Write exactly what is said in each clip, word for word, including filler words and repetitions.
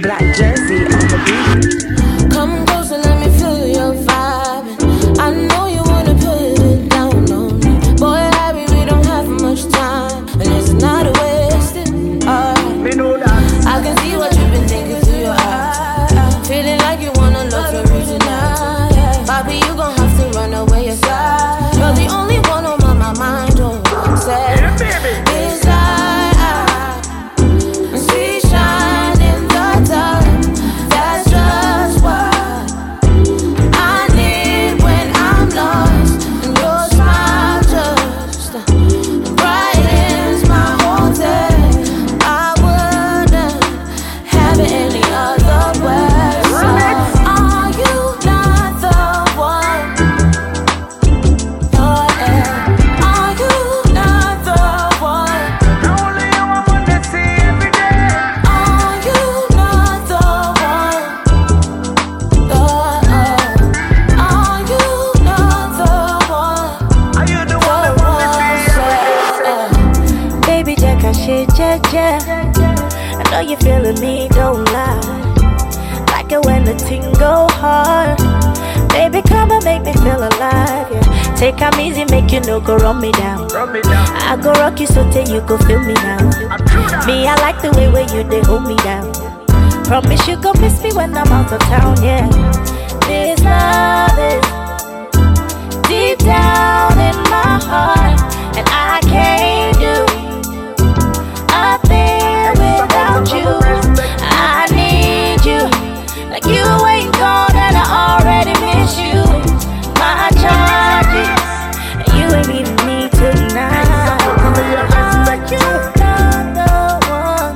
Black Jersey on the beat. Come closer, let me feel your vibe. I know you wanna put it down on me. Boy, Harry, we don't have much time, and it's not a wasted. Alright, Me know that. I can see what you've been thinking through your eyes. Feeling like you wanna love for me tonight. Bobby, you gon' have to run away yourself. You're the only one on my, my mind. Don't say Yeah, baby. it's I, sweet shine in the dark. That's just what I need when I'm lost. And your smile just brightens my whole day. I wouldn't have it any other way. So are you not the one? Oh yeah. Are you not the one? Only you I wanna see every day. Are you not the one? Oh, oh. Are you not the one? Are you the one I wanna see? Baby, Jack, I shit, yeah, yeah. I know you feeling me, don't lie. Like it when the ting go hard. Baby, come and make me feel alive, yeah. Take time easy, make you no go run me down. Rub me down. I go rock you so till you go feel me now. I'm true that. Me, I like the way where you they hold me down. Promise you gon' miss me when I'm out of town, yeah. This love is deep down in my heart, and I can't do a thing without you. I need you, like you ain't gone and I already miss you. My charges, and you ain't leaving me tonight. Are you not the one?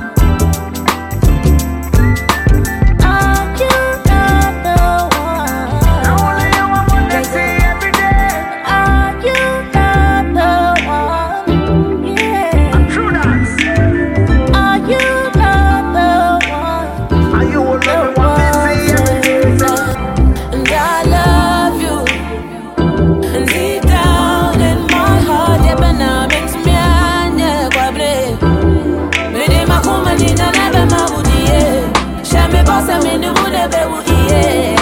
Are you not the one? Only you I wanna see every day. Are you not the one? Yeah. True that. Are you not the one? Are you all The I wanna see every day? And I love you. And deep down in my heart, yeah, but now makes me anya kwabre. Me de makuma ni na lebe mabudiye. Shame bossa me ni mune bebudiye.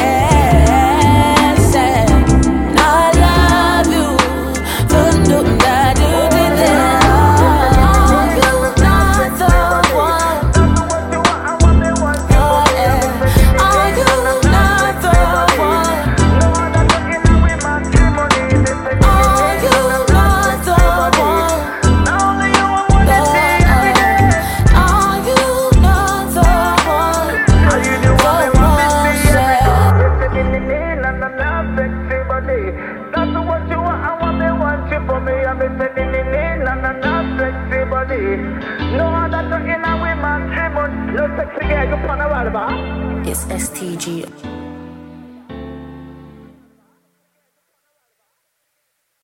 I love you. Dun dun da do di da. Are you not the one? Oh yeah. Are you not the one? Are you not the one? Only you I wanna see every day. Are you not the one? Are you the one I wanna see every day? And I'm not sexy body. That's what you want. I want me want you for me. I'm sending it in and I'm not sexy body. No other talking with my trim on. No sexy girl, you pan a wall, ba? It's S T G.